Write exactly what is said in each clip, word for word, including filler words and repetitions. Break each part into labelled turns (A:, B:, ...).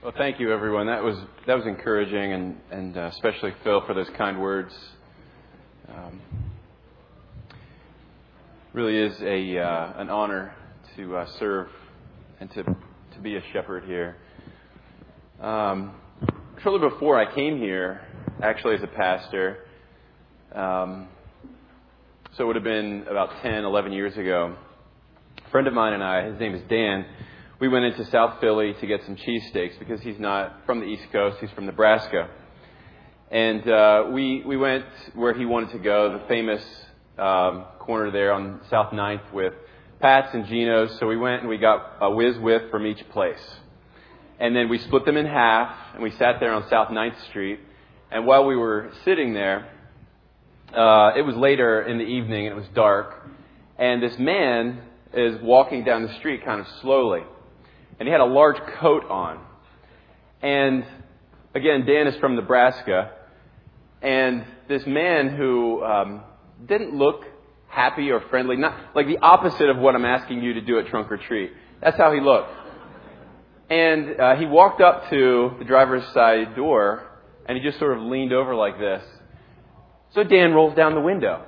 A: Well, thank you, everyone. That was that was encouraging, and and uh, especially Phil for those kind words. Um, really is a uh, an honor to uh, serve and to to be a shepherd here. Um, shortly before I came here, actually as a pastor, um, so it would have been about ten, eleven years ago. A friend of mine and I, his name is Dan. We went into South Philly to get some cheesesteaks because he's not from the East Coast. He's from Nebraska. And uh, we we went where he wanted to go, the famous um, corner there on South ninth with Pat's and Gino's. So we went and we got a whiz whip from each place. And then we split them in half and we sat there on South ninth Street. And while we were sitting there, uh, it was later in the evening and it was dark. And this man is walking down the street kind of slowly. And he had a large coat on. And again, Dan is from Nebraska. And this man who um, didn't look happy or friendly, not like the opposite of what I'm asking you to do at Trunk or Treat. That's how he looked. And uh, he walked up to the driver's side door, and he just sort of leaned over like this. So Dan rolls down the window.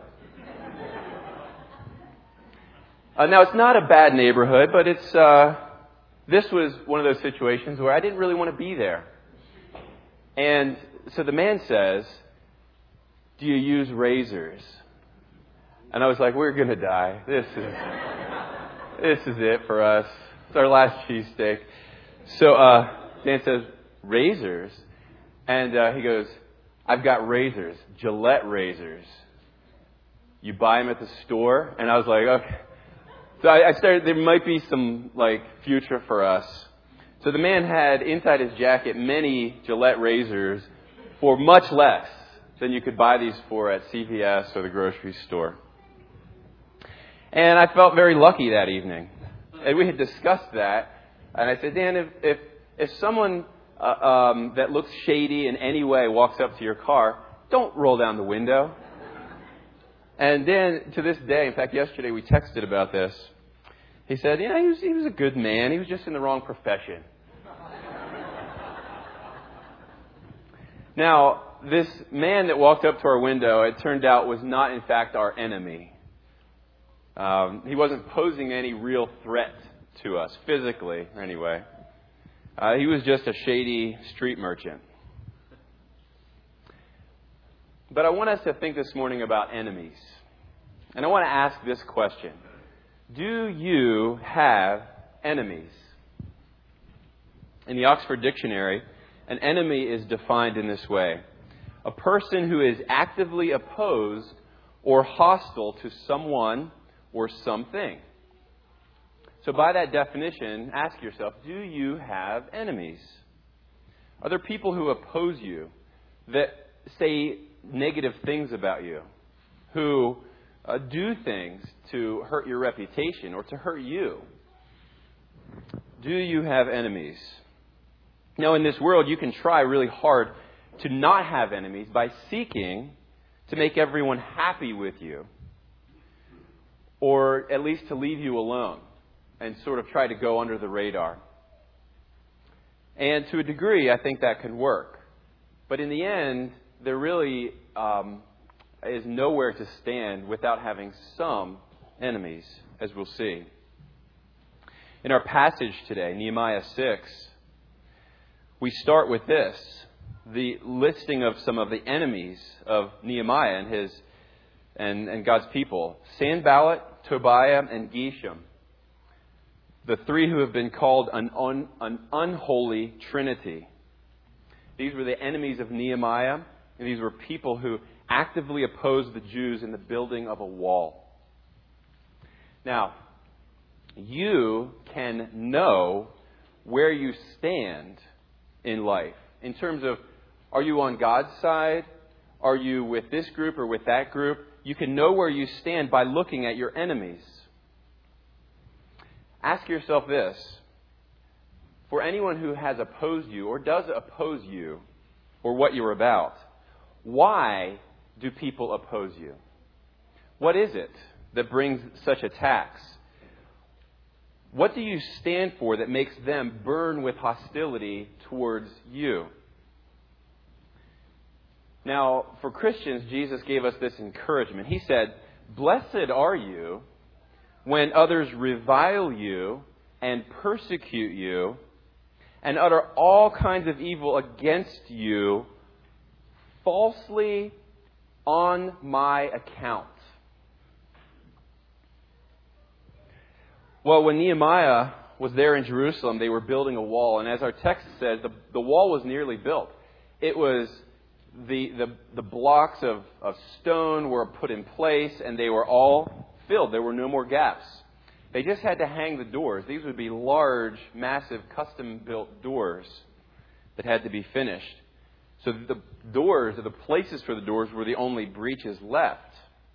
A: Uh, now, it's not a bad neighborhood, but it's uh, this was one of those situations where I didn't really want to be there. And so the man says, "Do you use razors?" And I was like, "We're going to die. This is this is it for us. It's our last cheesesteak." So uh, Dan says, "Razors?" And uh, he goes, "I've got razors, Gillette razors. You buy them at the store?" And I was like, "Okay." So I started, there might be some, like, future for us. So the man had inside his jacket many Gillette razors for much less than you could buy these for at C V S or the grocery store. And I felt very lucky that evening. And we had discussed that. And I said, Dan, if if, if someone uh, um, that looks shady in any way walks up to your car, don't roll down the window. And then, to this day, in fact, yesterday we texted about this. He said, you know, he was, he was a good man. He was just in the wrong profession. Now, this man that walked up to our window, it turned out, was not, in fact, our enemy. Um, he wasn't posing any real threat to us, physically, anyway. Uh, he was just a shady street merchant. But I want us to think this morning about enemies. And I want to ask this question. Do you have enemies? In the Oxford Dictionary, an enemy is defined in this way: a person who is actively opposed or hostile to someone or something. So by that definition, ask yourself, do you have enemies? Are there people who oppose you, that say negative things about you, who uh, do things to hurt your reputation or to hurt you? Do you have enemies? Now, in this world, you can try really hard to not have enemies by seeking to make everyone happy with you, or at least to leave you alone and sort of try to go under the radar. And to a degree, I think that can work. But in the end, there really um, is nowhere to stand without having some enemies, as we'll see. In our passage today, Nehemiah six, we start with this, the listing of some of the enemies of Nehemiah and his and, and God's people. Sanballat, Tobiah, and Geshem, the three who have been called an, un, an unholy trinity. These were the enemies of Nehemiah. And these were people who actively opposed the Jews in the building of a wall. Now, you can know where you stand in life in terms of, are you on God's side? Are you with this group or with that group? You can know where you stand by looking at your enemies. Ask yourself this. For anyone who has opposed you or does oppose you or what you're about, why do people oppose you? What is it that brings such attacks? What do you stand for that makes them burn with hostility towards you? Now, for Christians, Jesus gave us this encouragement. He said, "Blessed are you when others revile you and persecute you and utter all kinds of evil against you falsely on my account." Well, when Nehemiah was there in Jerusalem, they were building a wall. And as our text says, the, the wall was nearly built. It was the, the, the blocks of, of stone were put in place, and they were all filled. There were no more gaps. They just had to hang the doors. These would be large, massive, custom-built doors that had to be finished. So the doors, or the places for the doors, were the only breaches left.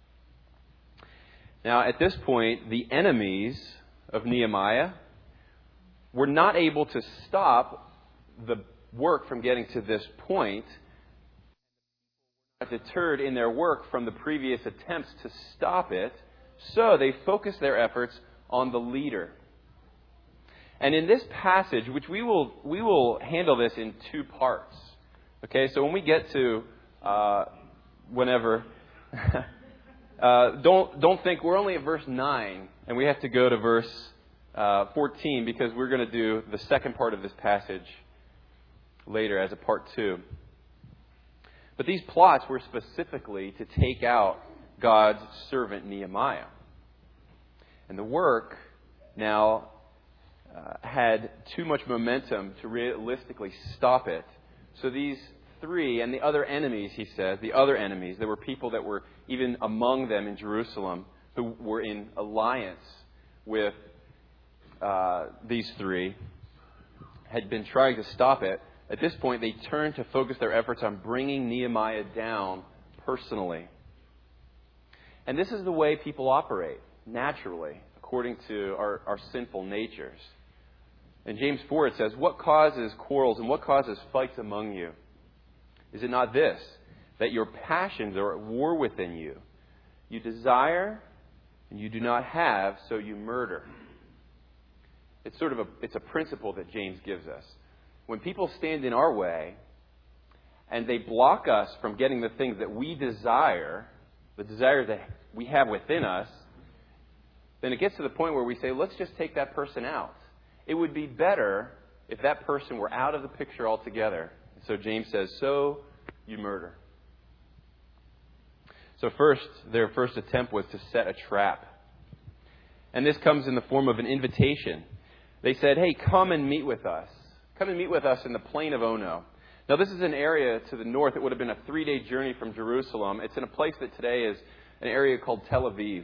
A: Now, at this point, the enemies of Nehemiah were not able to stop the work from getting to this point, deterred in their work from the previous attempts to stop it, so they focused their efforts on the leader. And in this passage, which we will we will handle this in two parts. Okay, so when we get to uh, whenever, uh, don't don't think we're only at verse nine, and we have to go to verse uh, fourteen because we're going to do the second part of this passage later as a part two. But these plots were specifically to take out God's servant Nehemiah. And the work now uh, had too much momentum to realistically stop it. So these three and the other enemies, he says, the other enemies, there were people that were even among them in Jerusalem who were in alliance with uh, these three, had been trying to stop it. At this point, they turned to focus their efforts on bringing Nehemiah down personally. And this is the way people operate, naturally, according to our, our sinful natures. In James four, it says, "What causes quarrels and what causes fights among you? Is it not this, that your passions are at war within you? You desire and you do not have, so you murder." It's sort of a, it's a principle that James gives us. When people stand in our way and they block us from getting the things that we desire, the desires that we have within us, then it gets to the point where we say, let's just take that person out. It would be better if that person were out of the picture altogether. So James says, so you murder. So first, their first attempt was to set a trap. And this comes in the form of an invitation. They said, hey, come and meet with us. Come and meet with us in the plain of Ono. Now, this is an area to the north. It would have been a three-day journey from Jerusalem. It's in a place that today is an area called Tel Aviv.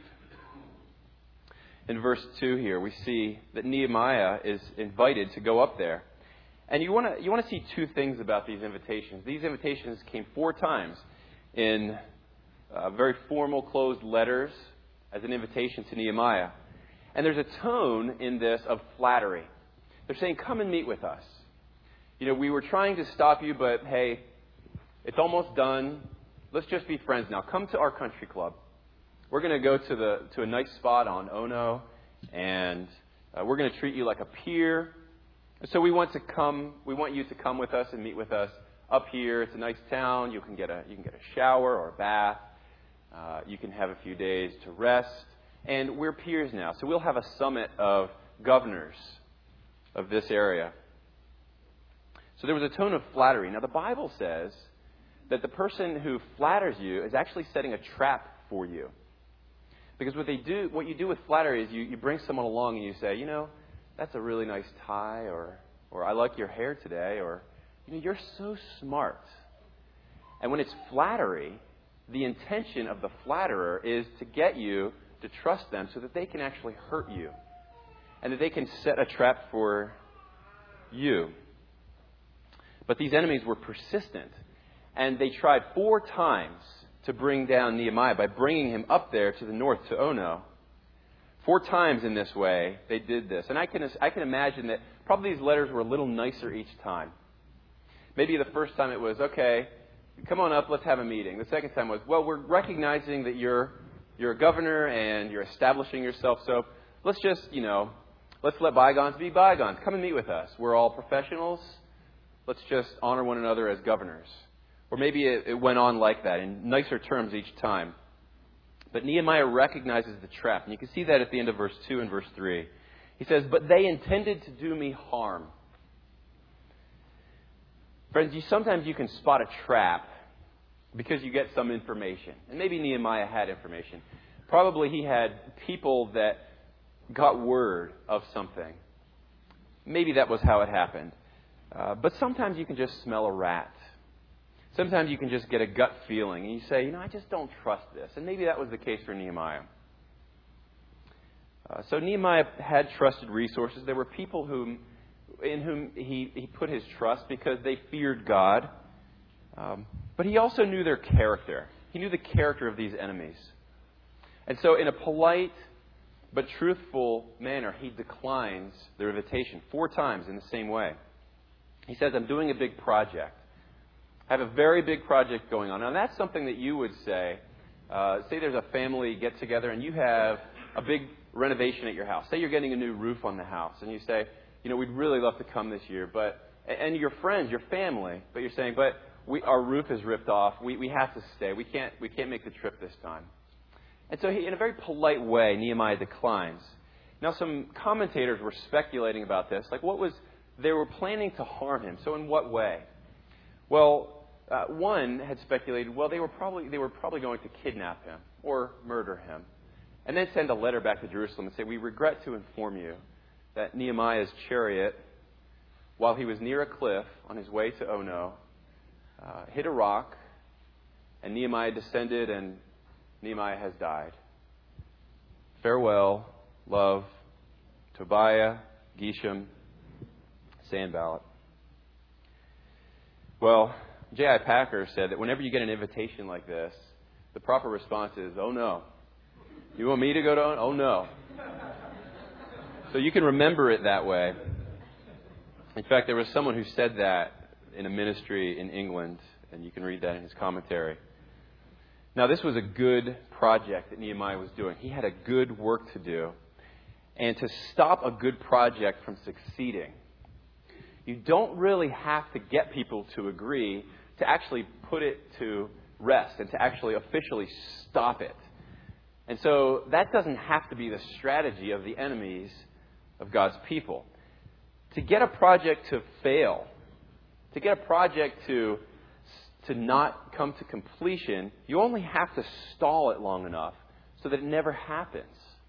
A: In verse two here, we see that Nehemiah is invited to go up there. And you want to you want to see two things about these invitations. These invitations came four times in uh, very formal closed letters as an invitation to Nehemiah. And there's a tone in this of flattery. They're saying, come and meet with us. You know, we were trying to stop you, but hey, it's almost done. Let's just be friends now. Come to our country club. We're going to go to the to a nice spot on Ono, and uh, we're going to treat you like a peer. So we want to come. We want you to come with us and meet with us up here. It's a nice town. You can get a you can get a shower or a bath. Uh, you can have a few days to rest, and we're peers now. So we'll have a summit of governors of this area. So there was a tone of flattery. Now the Bible says that the person who flatters you is actually setting a trap for you. Because what they do, what you do with flattery is you, you bring someone along and you say, you know, that's a really nice tie, or or I like your hair today, or you know, you're so smart. And when it's flattery, the intention of the flatterer is to get you to trust them so that they can actually hurt you. And that they can set a trap for you. But these enemies were persistent. And they tried four times to bring down Nehemiah by bringing him up there to the north, to Ono. Four times in this way, they did this. And I can, I can imagine that probably these letters were a little nicer each time. Maybe the first time it was, okay, come on up, let's have a meeting. The second time was, well, we're recognizing that you're, you're a governor and you're establishing yourself, so let's just, you know, let's let bygones be bygones. Come and meet with us. We're all professionals. Let's just honor one another as governors. Or maybe it, it went on like that in nicer terms each time. But Nehemiah recognizes the trap. And you can see that at the end of verse two and verse three. He says, but they intended to do me harm. Friends, you, sometimes you can spot a trap because you get some information. And maybe Nehemiah had information. Probably he had people that got word of something. Maybe that was how it happened. Uh, but sometimes you can just smell a rat. Sometimes you can just get a gut feeling. And you say, you know, I just don't trust this. And maybe that was the case for Nehemiah. Uh, so Nehemiah had trusted resources. There were people whom, in whom he, he put his trust because they feared God. Um, but he also knew their character. He knew the character of these enemies. And so in a polite but truthful manner, he declines their invitation four times in the same way. He says, I'm doing a big project. I have a very big project going on. Now, that's something that you would say. Uh, say there's a family get-together and you have a big renovation at your house. Say you're getting a new roof on the house. And you say, you know, we'd really love to come this year. But and your friends, your family, but you're saying, but we, our roof is ripped off. We, we have to stay. We can't, we can't make the trip this time. And so he, in a very polite way, Nehemiah declines. Now, some commentators were speculating about this. Like, what was... They were planning to harm him. So in what way? Well, uh, one had speculated, well, they were probably they were probably going to kidnap him or murder him. And then send a letter back to Jerusalem and say, we regret to inform you that Nehemiah's chariot, while he was near a cliff on his way to Ono, uh, hit a rock, and Nehemiah descended, and Nehemiah has died. Farewell, love, Tobiah, Geshem, Sanballat. Well, J I Packer said that whenever you get an invitation like this, the proper response is, oh no. You want me to go to Ono? Oh no. So you can remember it that way. In fact, there was someone who said that in a ministry in England, and you can read that in his commentary. Now, this was a good project that Nehemiah was doing. He had a good work to do. And to stop a good project from succeeding, you don't really have to get people to agree to actually put it to rest and to actually officially stop it. And so that doesn't have to be the strategy of the enemies of God's people. To get a project to fail, to get a project to, to not come to completion, you only have to stall it long enough so that it never happens.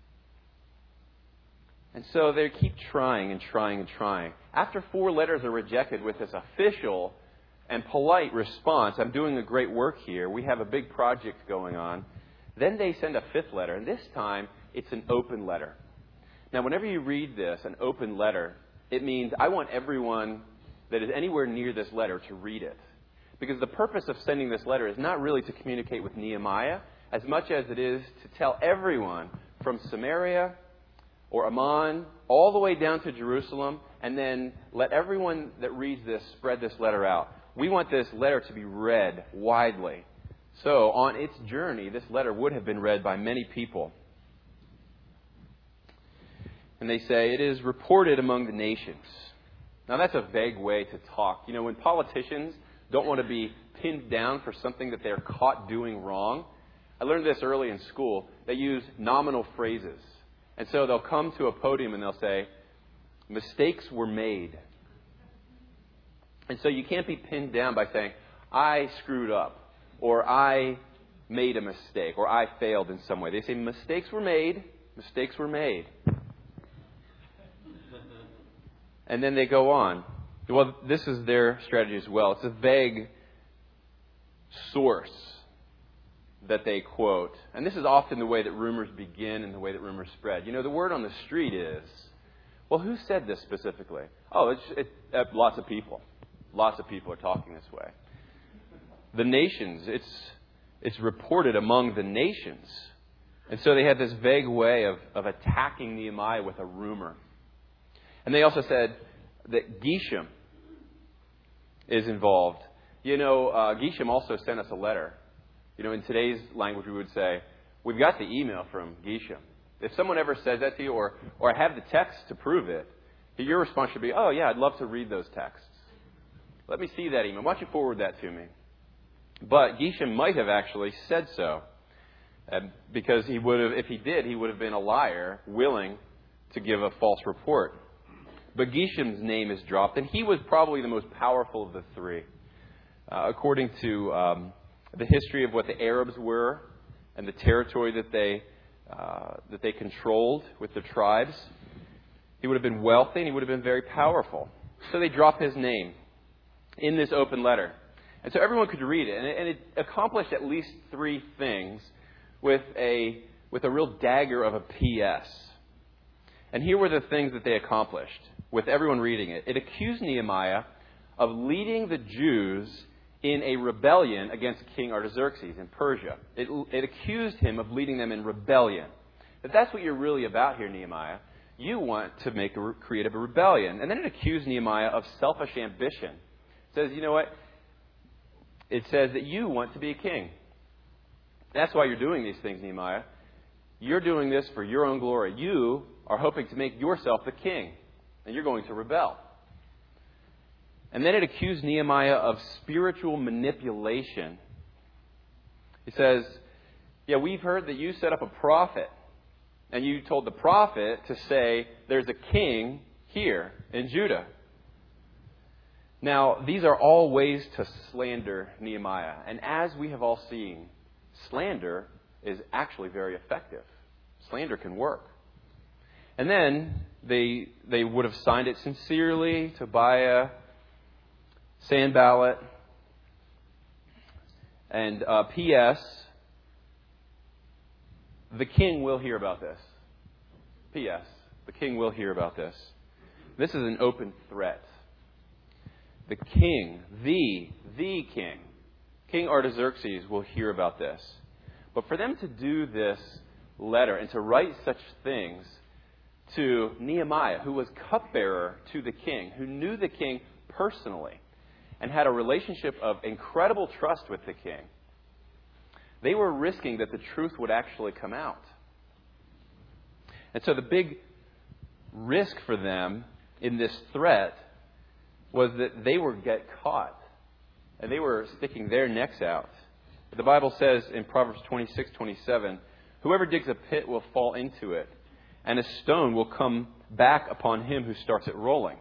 A: And so they keep trying and trying and trying. After four letters are rejected with this official and polite response, I'm doing a great work here, we have a big project going on, then they send a fifth letter, and this time it's an open letter. Now, whenever you read this, an open letter, it means I want everyone that is anywhere near this letter to read it. Because the purpose of sending this letter is not really to communicate with Nehemiah as much as it is to tell everyone from Samaria or Ammon, all the way down to Jerusalem, and then let everyone that reads this spread this letter out. We want this letter to be read widely. So, on its journey, this letter would have been read by many people. And they say, it is reported among the nations. Now, that's a vague way to talk. You know, when politicians don't want to be pinned down for something that they're caught doing wrong, I learned this early in school, they use nominal phrases. And so they'll come to a podium and they'll say, mistakes were made. And so you can't be pinned down by saying, I screwed up, or I made a mistake, or I failed in some way. They say, mistakes were made, mistakes were made. And then they go on. Well, this is their strategy as well. It's a vague source that they quote. And this is often the way that rumors begin and the way that rumors spread. You know, the word on the street is, well, who said this specifically? Oh, it's it, uh, lots of people. Lots of people are talking this way. The nations, it's it's reported among the nations. And so they had this vague way of, of attacking Nehemiah with a rumor. And they also said that Geshem is involved. You know, uh, Geshem also sent us a letter. You know, in today's language, we would say, we've got the email from Geshem. If someone ever says that to you, or, or I have the text to prove it, your response should be, oh, yeah, I'd love to read those texts. Let me see that email. Why don't you forward that to me? But Geshem might have actually said so, uh, because he would have, if he did, he would have been a liar, willing to give a false report. But Geshem's name is dropped, and he was probably the most powerful of the three. Uh, according to um, the history of what the Arabs were and the territory that they uh, that they controlled with the tribes, he would have been wealthy and he would have been very powerful. So they drop his name in this open letter. And so everyone could read it. And it, and it accomplished at least three things with a with a real dagger of a P S. And here were the things that they accomplished with everyone reading it. It accused Nehemiah of leading the Jews in a rebellion against King Artaxerxes in Persia. It, it accused him of leading them in rebellion. But that's what you're really about here, Nehemiah. You want to make a, create a rebellion. And then it accused Nehemiah of selfish ambition. It says, you know what? It says that you want to be a king. That's why you're doing these things, Nehemiah. You're doing this for your own glory. You are hoping to make yourself the king. And you're going to rebel. And then it accused Nehemiah of spiritual manipulation. He says, yeah, we've heard that you set up a prophet. And you told the prophet to say, there's a king here in Judah. Now, these are all ways to slander Nehemiah. And as we have all seen, slander is actually very effective. Slander can work. And then they they would have signed it sincerely, Tobiah, Sanballat, and uh, P S The king will hear about this. P S The king will hear about this. This is an open threat. The king, the, the king, King Artaxerxes will hear about this. But for them to do this letter and to write such things to Nehemiah, who was cupbearer to the king, who knew the king personally, and had a relationship of incredible trust with the king, they were risking that the truth would actually come out. And so the big risk for them in this threat was that they would get caught. And they were sticking their necks out. The Bible says in Proverbs twenty-six twenty-seven, whoever digs a pit will fall into it, and a stone will come back upon him who starts it rolling.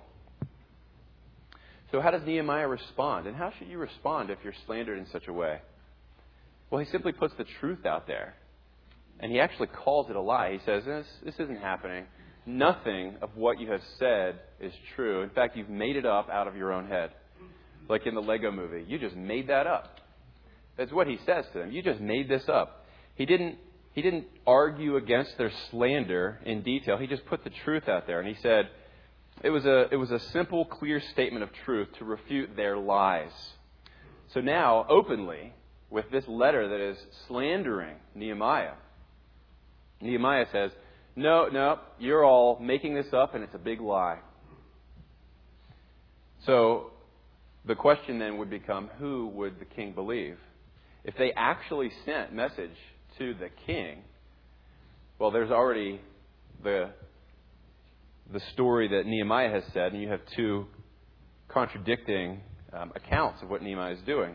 A: So how does Nehemiah respond? And how should you respond if you're slandered in such a way? Well, he simply puts the truth out there. And he actually calls it a lie. He says, this, this isn't happening. Nothing of what you have said is true. In fact, you've made it up out of your own head. Like in the Lego movie. You just made that up. That's what he says to them. You just made this up. He didn't, he didn't argue against their slander in detail. He just put the truth out there. And he said, it was a, it was a simple, clear statement of truth to refute their lies. So now, openly, with this letter that is slandering Nehemiah, Nehemiah says, no, no, you're all making this up and it's a big lie. So the question then would become, who would the king believe? If they actually sent message to the king, well, there's already the, the story that Nehemiah has said, and you have two contradicting um, accounts of what Nehemiah is doing.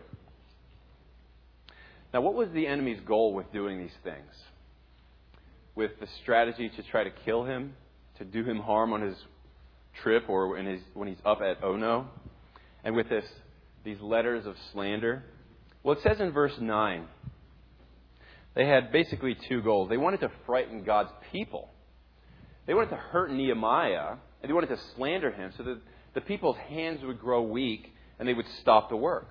A: Now, what was the enemy's goal with doing these things? With the strategy to try to kill him, to do him harm on his trip or in his, when he's up at Ono, and with this these letters of slander? Well, it says in verse nine, they had basically two goals. They wanted to frighten God's people. They wanted to hurt Nehemiah, and they wanted to slander him so that the people's hands would grow weak and they would stop the work.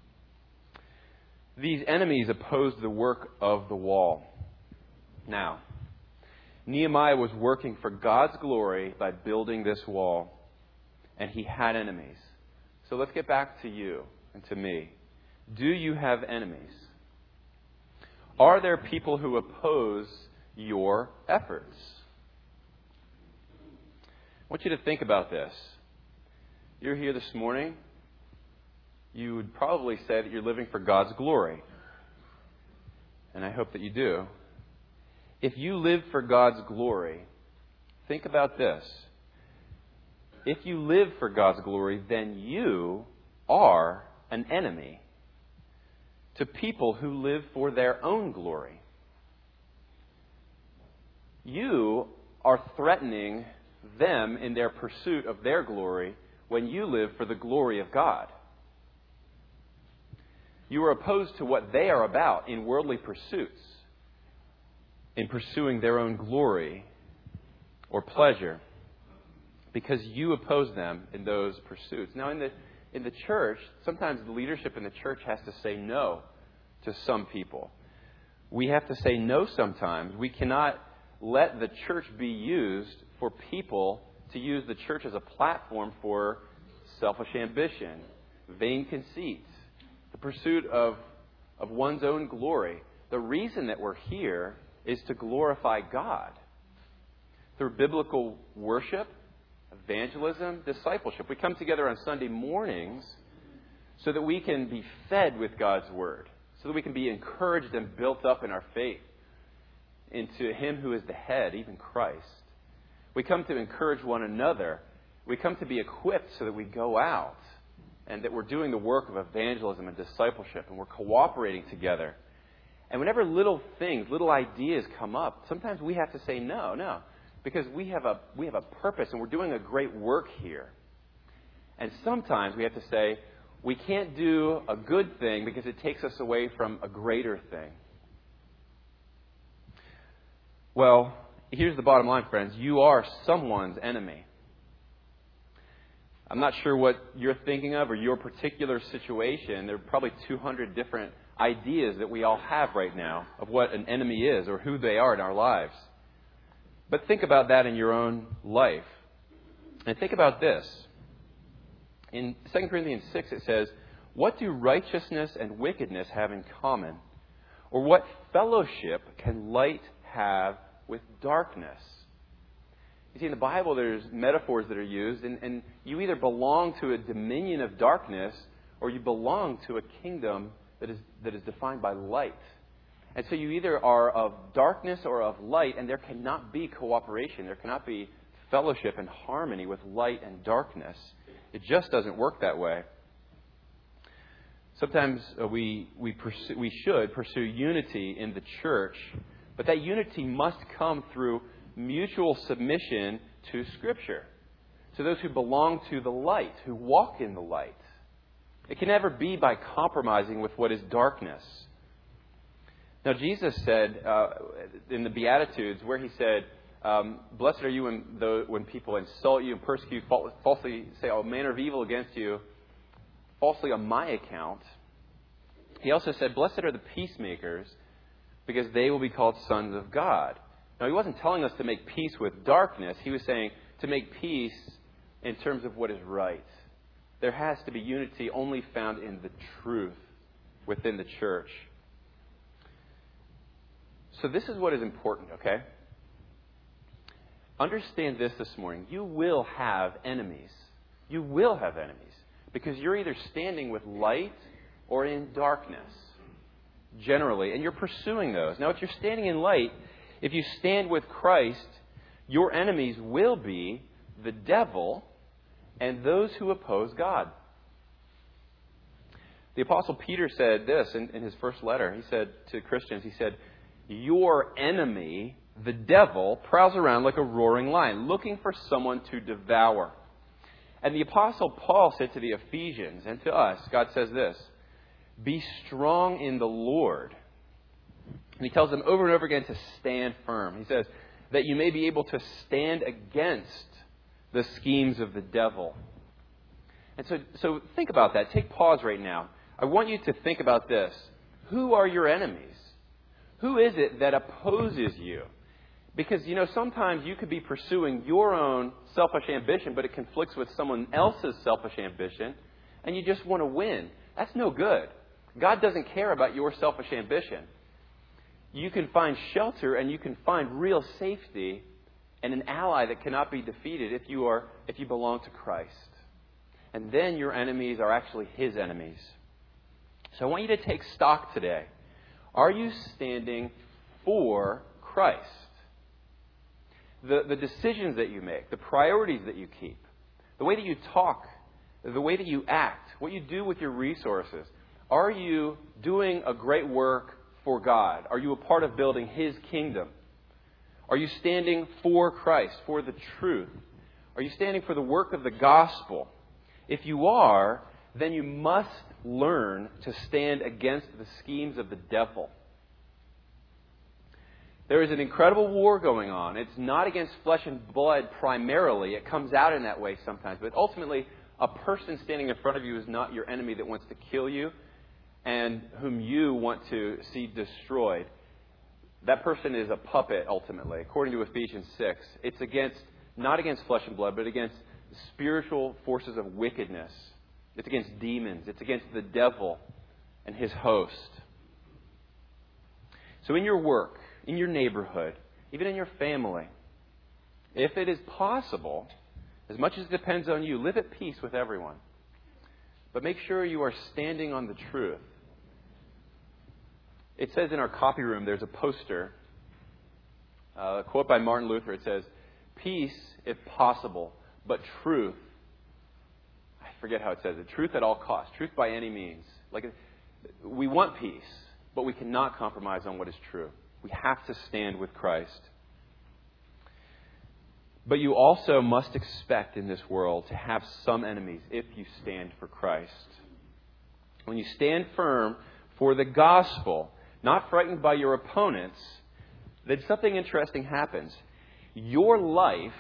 A: These enemies opposed the work of the wall. Now, Nehemiah was working for God's glory by building this wall, and he had enemies. So let's get back to you and to me. Do you have enemies? Are there people who oppose your efforts? I want you to think about this. You're here this morning. You would probably say that you're living for God's glory. And I hope that you do. If you live for God's glory, think about this. If you live for God's glory, then you are an enemy to people who live for their own glory. You are threatening them in their pursuit of their glory when you live for the glory of God. You are opposed to what they are about in worldly pursuits, in pursuing their own glory or pleasure, because you oppose them in those pursuits. Now, in the in the church, sometimes the leadership in the church has to say no to some people. We have to say no sometimes. We cannot let the church be used for people to use the church as a platform for selfish ambition, vain conceit, the pursuit of, of one's own glory. The reason that we're here is to glorify God through biblical worship, evangelism, discipleship. We come together on Sunday mornings so that we can be fed with God's Word, so that we can be encouraged and built up in our faith into Him who is the head, even Christ. We come to encourage one another. We come to be equipped so that we go out and that we're doing the work of evangelism and discipleship and we're cooperating together. And whenever little things, little ideas come up, sometimes we have to say no, no. Because we have a we have a purpose and we're doing a great work here. And sometimes we have to say, we can't do a good thing because it takes us away from a greater thing. Well, here's the bottom line, friends. You are someone's enemy. I'm not sure what you're thinking of or your particular situation. There are probably two hundred different ideas that we all have right now of what an enemy is or who they are in our lives. But think about that in your own life. And think about this. In Second Corinthians six it says, "What do righteousness and wickedness have in common? Or what fellowship can light have with darkness?" You see, in the Bible there's metaphors that are used, and, and you either belong to a dominion of darkness or you belong to a kingdom that is that is defined by light. And so you either are of darkness or of light, and there cannot be cooperation. There cannot be fellowship and harmony with light and darkness. It just doesn't work that way. Sometimes uh, we we pursue, we should pursue unity in the church, but that unity must come through mutual submission to Scripture. To those who belong to the light, who walk in the light. It can never be by compromising with what is darkness. Now, Jesus said uh, in the Beatitudes, where He said, um, "Blessed are you when, the, when people insult you and persecute, falsely say all manner of evil against you, falsely on my account." He also said, "Blessed are the peacemakers, because they will be called sons of God." Now, He wasn't telling us to make peace with darkness. He was saying to make peace in terms of what is right. There has to be unity only found in the truth within the church. So this is what is important, okay? Understand this this morning. You will have enemies. You will have enemies. Because you're either standing with light or in darkness. Generally. And you're pursuing those. Now, if you're standing in light, if you stand with Christ, your enemies will be the devil and those who oppose God. The Apostle Peter said this in, in his first letter. He said to Christians, he said, "Your enemy, the devil, prowls around like a roaring lion, looking for someone to devour." And the Apostle Paul said to the Ephesians and to us, God says this, "Be strong in the Lord." And he tells them over and over again to stand firm. He says, that you may be able to stand against the schemes of the devil. And so, so think about that. Take pause right now. I want you to think about this. Who are your enemies? Who is it that opposes you? Because, you know, sometimes you could be pursuing your own selfish ambition, but it conflicts with someone else's selfish ambition, and you just want to win. That's no good. God doesn't care about your selfish ambition. You can find shelter and you can find real safety and an ally that cannot be defeated if you are if you belong to Christ. And then your enemies are actually His enemies. So I want you to take stock today. Are you standing for Christ. The, the decisions that you make, the priorities that you keep, the way that you talk, the way that you act, what you do with your resources. Are you doing a great work for God? Are you a part of building His kingdom? Are you standing for Christ, for the truth? Are you standing for the work of the gospel? If you are, then you must learn to stand against the schemes of the devil. There is an incredible war going on. It's not against flesh and blood primarily. It comes out in that way sometimes. But ultimately, a person standing in front of you is not your enemy that wants to kill you and whom you want to see destroyed. That person is a puppet, ultimately. According to Ephesians six, it's against not against flesh and blood, but against spiritual forces of wickedness. It's against demons. It's against the devil and his host. So in your work, in your neighborhood, even in your family, if it is possible, as much as it depends on you, live at peace with everyone. But make sure you are standing on the truth. It says in our copy room, there's a poster, uh, a quote by Martin Luther. It says, "Peace, if possible, but truth." I forget how it says it. Truth at all costs. Truth by any means. Like, we want peace, but we cannot compromise on what is true. We have to stand with Christ. But you also must expect in this world to have some enemies if you stand for Christ. When you stand firm for the gospel, not frightened by your opponents, then something interesting happens. Your life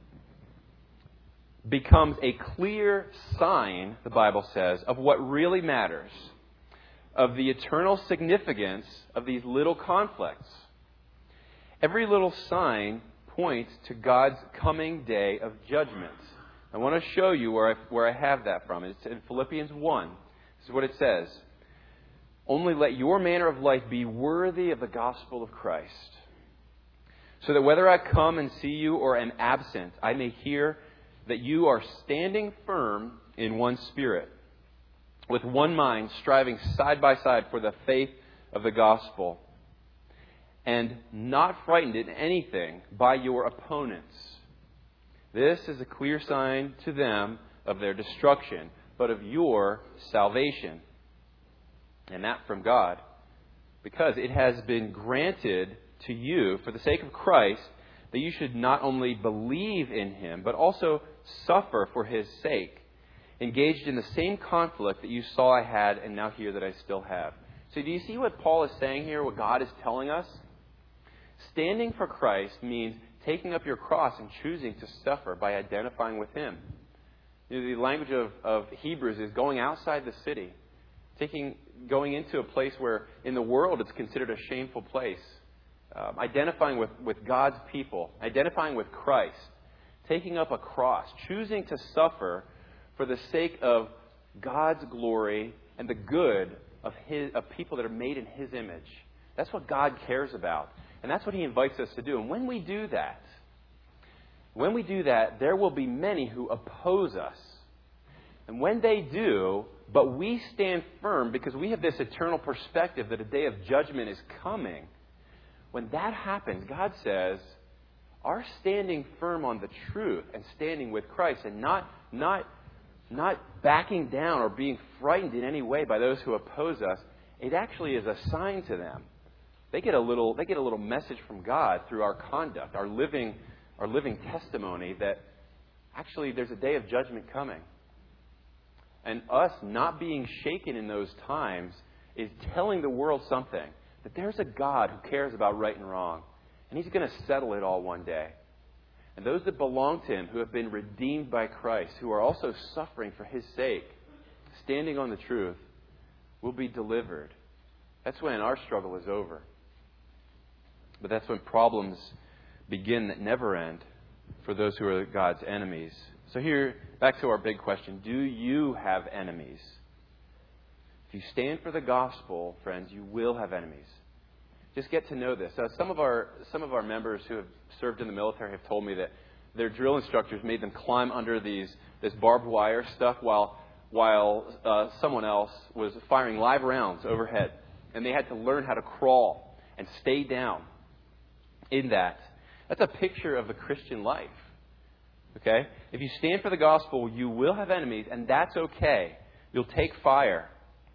A: becomes a clear sign, the Bible says, of what really matters, of the eternal significance of these little conflicts. Every little sign points to God's coming day of judgment. I want to show you where I, where I have that from. It's in Philippians one. This is what it says. "Only let your manner of life be worthy of the gospel of Christ, so that whether I come and see you or am absent, I may hear that you are standing firm in one spirit, with one mind, striving side by side for the faith of the gospel, and not frightened in anything by your opponents. This is a clear sign to them of their destruction, but of your salvation, and that from God, because it has been granted to you for the sake of Christ that you should not only believe in Him, but also suffer for His sake, engaged in the same conflict that you saw I had and now hear that I still have." So do you see what Paul is saying here, what God is telling us? Standing for Christ means taking up your cross and choosing to suffer by identifying with Him. You know, the language of, of Hebrews is going outside the city, taking, going into a place where in the world it's considered a shameful place, um, identifying with, with God's people, identifying with Christ, taking up a cross, choosing to suffer for the sake of God's glory and the good of His of people that are made in His image. That's what God cares about. And that's what He invites us to do. And when we do that, when we do that, there will be many who oppose us. And when they do, but we stand firm because we have this eternal perspective that a day of judgment is coming. When that happens, God says, our standing firm on the truth and standing with Christ and not, not, not backing down or being frightened in any way by those who oppose us, it actually is a sign to them. They get a little, they get a little message from God through our conduct, our living, our living testimony that actually there's a day of judgment coming. And us not being shaken in those times is telling the world something, that there's a God who cares about right and wrong. And He's going to settle it all one day. And those that belong to Him, who have been redeemed by Christ, who are also suffering for His sake, standing on the truth, will be delivered. That's when our struggle is over. But that's when problems begin that never end for those who are God's enemies. So here, back to our big question. Do you have enemies? If you stand for the gospel, friends, you will have enemies. Just get to know this. Uh, some of our some of our members who have served in the military have told me that their drill instructors made them climb under these this barbed wire stuff while while uh, someone else was firing live rounds overhead, and they had to learn how to crawl and stay down. in that. That's a picture of the Christian life. Okay? If you stand for the gospel, you will have enemies, and that's okay. You'll take fire.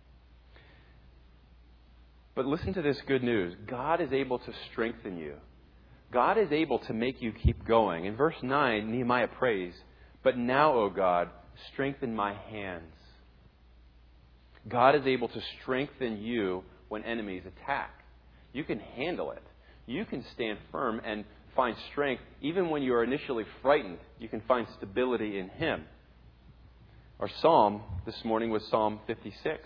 A: But listen to this good news. God is able to strengthen you. God is able to make you keep going. In verse nine, Nehemiah prays, "But now, O God, strengthen my hands." God is able to strengthen you when enemies attack. You can handle it. You can stand firm and find strength even when you are initially frightened. You can find stability in Him. Our psalm this morning was Psalm fifty-six.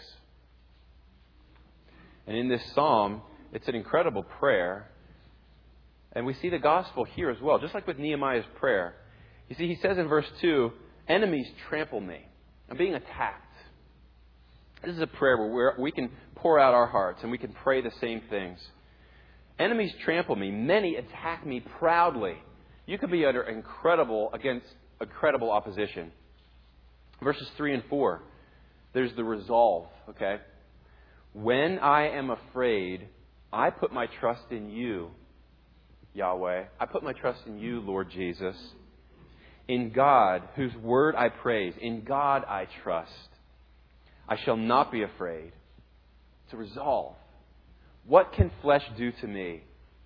A: And in this psalm, it's an incredible prayer. And we see the gospel here as well, just like with Nehemiah's prayer. You see, he says in verse two, "Enemies trample me. I'm being attacked." This is a prayer where we're, we can pour out our hearts and we can pray the same things. Enemies trample me. Many attack me proudly. You could be under incredible, against incredible opposition. Verses three and four, there's the resolve, okay? "When I am afraid, I put my trust in you, Yahweh. I put my trust in you, Lord Jesus. In God, whose word I praise. In God I trust. I shall not be afraid." It's a resolve. What can flesh do to me?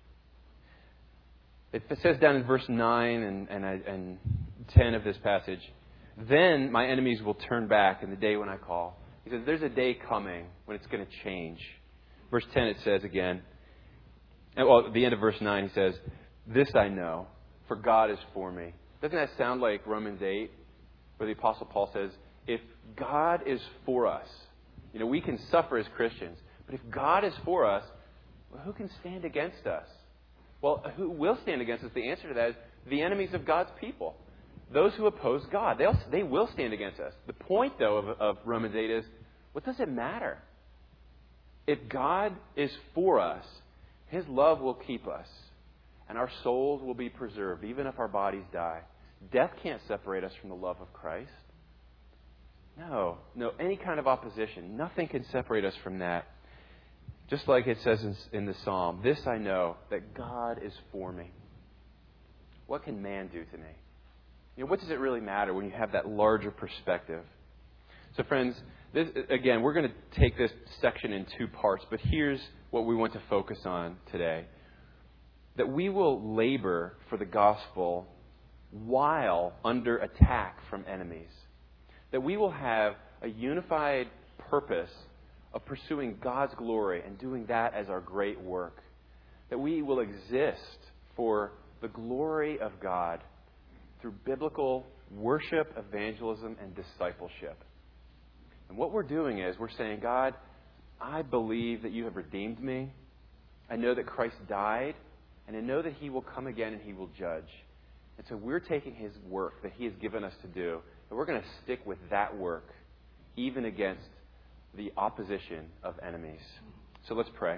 A: It says down in verse nine and, and, and ten of this passage, "Then my enemies will turn back in the day when I call." He says there's a day coming when it's going to change. Verse ten it says again, and, well, at the end of verse nine he says, "This I know, for God is for me." Doesn't that sound like Romans eight, where the Apostle Paul says, if God is for us, you know, we can suffer as Christians, but if God is for us, well, who can stand against us? Well, who will stand against us? The answer to that is the enemies of God's people. Those who oppose God. They'll, they will stand against us. The point, though, of, of Romans eight is, what does it matter? If God is for us, His love will keep us. And our souls will be preserved, even if our bodies die. Death can't separate us from the love of Christ. No, no, any kind of opposition. Nothing can separate us from that. Just like it says in, in the Psalm, "This I know, that God is for me." What can man do to me? You know, what does it really matter when you have that larger perspective? So friends, this, again, we're going to take this section in two parts, but here's what we want to focus on today. That we will labor for the gospel while under attack from enemies. That we will have a unified purpose of pursuing God's glory and doing that as our great work. That we will exist for the glory of God through biblical worship, evangelism, and discipleship. And what we're doing is we're saying, God, I believe that you have redeemed me. I know that Christ died, and I know that He will come again and He will judge. And so we're taking His work that He has given us to do, and we're going to stick with that work, even against the opposition of enemies. So let's pray.